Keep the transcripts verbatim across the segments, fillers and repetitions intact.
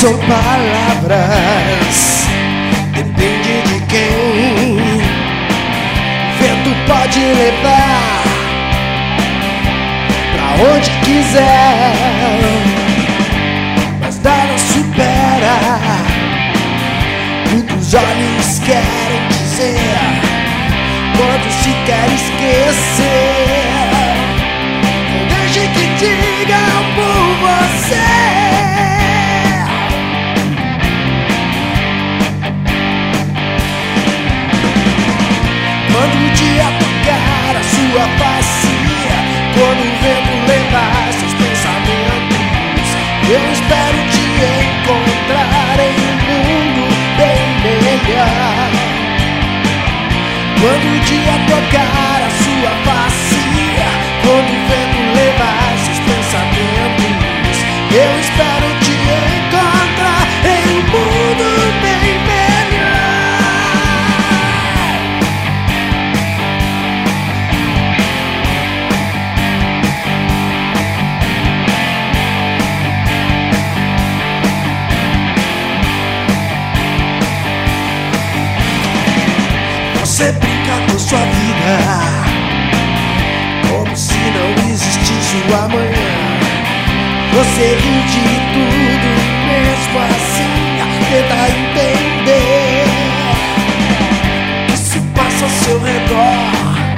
são palavras, depende de quem. Vento pode levar pra onde quiser, mas nada supera o que os olhos querem dizer quando se quer esquecer. Não deixe que digam por você. Quando o dia tocar a sua face, quando o vento levar seus pensamentos, eu espero te encontrar em um mundo bem melhor. Quando o dia tocar a sua face, quando o vento levar seus pensamentos, eu espero te encontrar em um mundo bem Você brinca com sua vida como se não existisse o amanhã. Você ri de tudo e mesmo assim tenta entender o que se passa ao seu redor.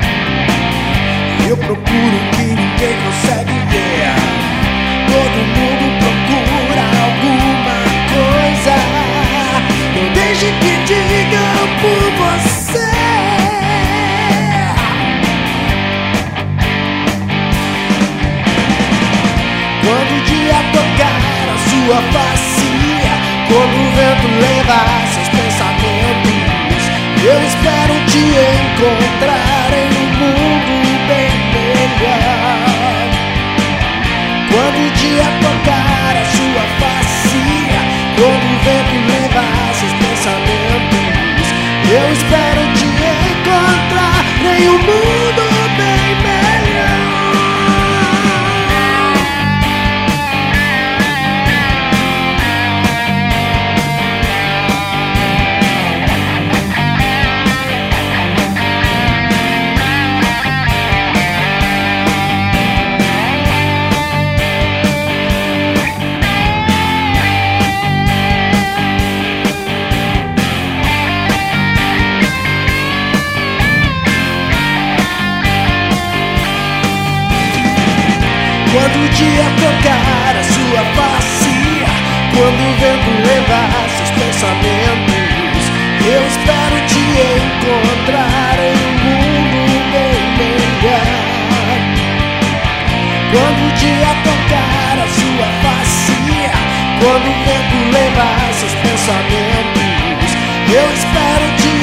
Eu procuro o que ninguém consegue ver. Todo mundo procura alguma coisa. Não deixe que digam por você. Quando o dia tocar a sua face, quando o vento levar seus pensamentos, eu espero te encontrar em um mundo bem melhor. Quando o dia tocar a sua face, quando o vento levar seus pensamentos, eu espero te encontrar em um mundo bem melhor. Quando o dia tocar a sua face, quando o vento levar seus pensamentos, eu espero te encontrar em um mundo bem melhor. Quando o dia tocar a sua face, quando o vento levar seus pensamentos, eu espero te